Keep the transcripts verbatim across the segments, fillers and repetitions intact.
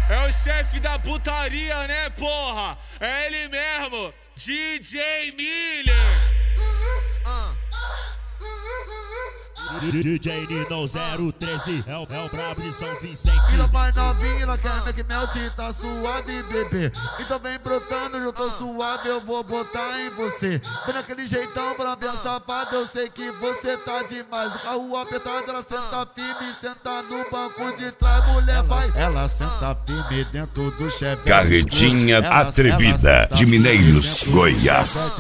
É o chefe da putaria, né, porra? É ele mesmo, D J Miller. D J Nino zero treze é o, é o brabo de São Vicente. Filha mais novinha, ela quer Mac Melt, tá suave, bebê. Então vem brotando, eu tô suave, eu vou botar em você. Vem naquele jeitão pra ver a safada, eu sei que você tá demais. O carro apertado, ela senta firme, senta no banco de trás, mulher vai. Ela senta firme dentro do chefe. Carretinha atrevida de Mineiros, Goiás.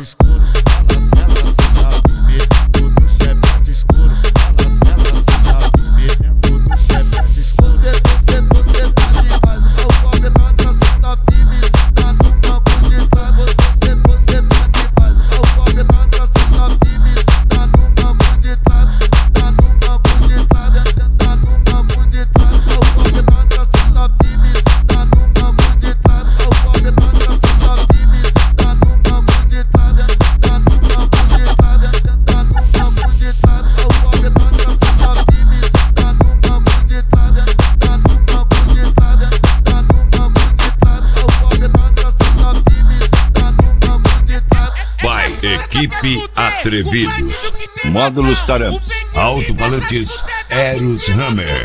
Equipe Atrevidos, módulos Taramps, alto-falantes Eros Hammer.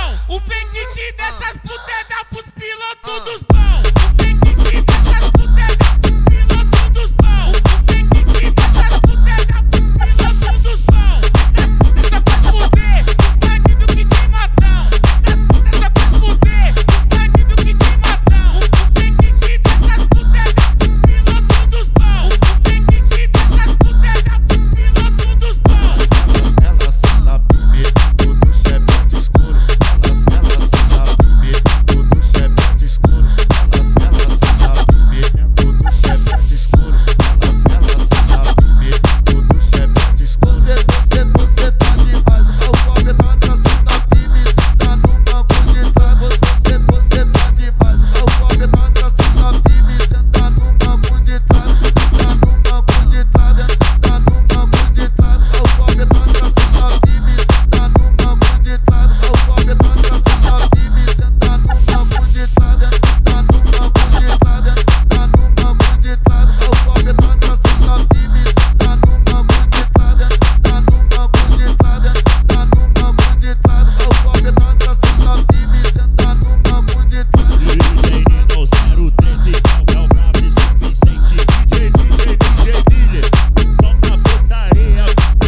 O feitiço dessas putas é dar pros pilotos dos bons. O feitiço dessas putas é dar pros pilotos dos bons. O feitiço dessas putas é dar pros pilotos dos bons. Essa puta só quer fuder o bandido que tem matão. Essa puta só quer fuder o bandido que tem matão. O feitiço dessas putas é dar pros pilotos dos bons. O feitiço dessas putas é dar pros pilotos dos bons. Ela senta firme, tudo chefe escuro. Ela senta firme, tudo chefe escuro. Ela senta firme, tudo chefe escuro. Ela senta firme, tudo chefe escuro. Você, você, você tá demais. O carro apertado, senta firme, senta no banco de trás. Você, você tá demais. O carro apertado, senta firme, senta no banco de trás. Senta no banco de trás, senta no banco de trás. O carro apertado, senta firme, senta no banco de trás. O carro apertado, senta firme, senta no banco de trás. Senta no banco de trás, senta no banco de trás. O carro apertado, senta firme, senta no banco de trás. Senta no banco de trás, senta no banco de trás. O carro apertado, senta firme, senta no banco de trás. D J Nino zero treze é o brabo de São Vicente. D J, D J, D J Miller, só pra putaria.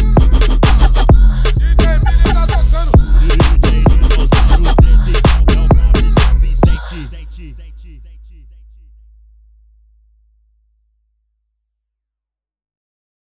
D J Miller tá tocando. D J Nino zero treze é o brabo de São Vicente.